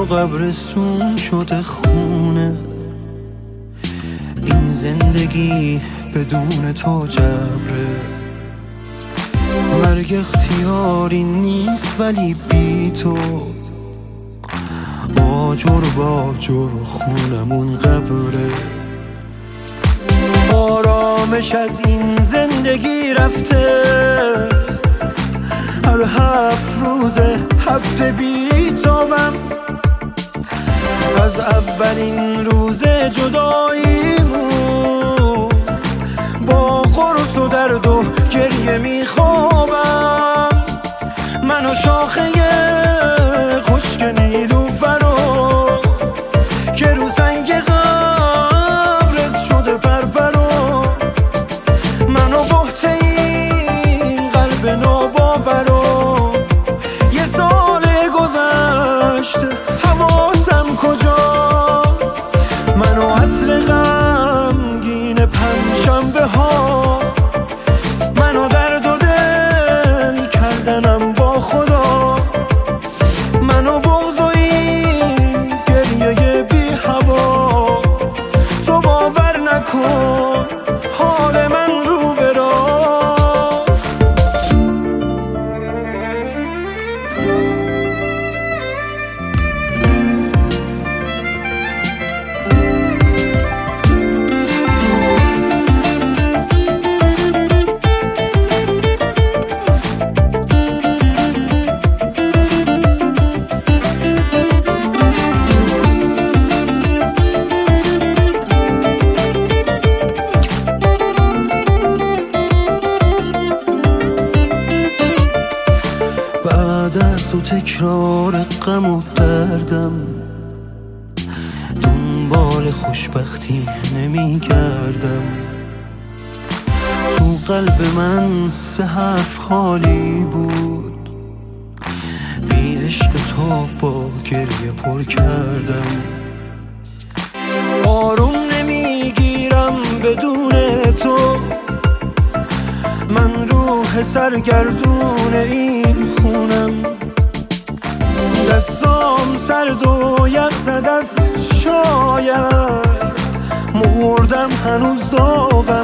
قبرستون شده خونه. این زندگی بدون تو جبره. مرگ اختیاری نیست ولی بی تو باجر خونمون قبره. آرامش از این زندگی رفته. هر 7 روز هفته بی تابم. از اولین روز جداییمون با قرص و درد و گریه میخوابم. من و شاخه خشک نیلوفرو که رو سنگ قبرت شده پرپرو. من و بحت این قلب ناباورو. یه سال گذشته حواسم کجاست؟ من و عصر غمگین پنجشنبه ها. من و درد و دل کردنم با خدا. من و بغض و این گریه بی هوا. تو باور نکن حال من رو به راست. بعد از تو تکرار غم و دردم دنبال خوشبختی نمیگردم. تو قلب من 3 حرف خالی بود. بی عشق تو با گریه پر کردم. آروم نمیگیرم بدون تو. من روح سرگردون این خونم. دستام سرد و یخ زد از شاید. مردم هنوز داغم.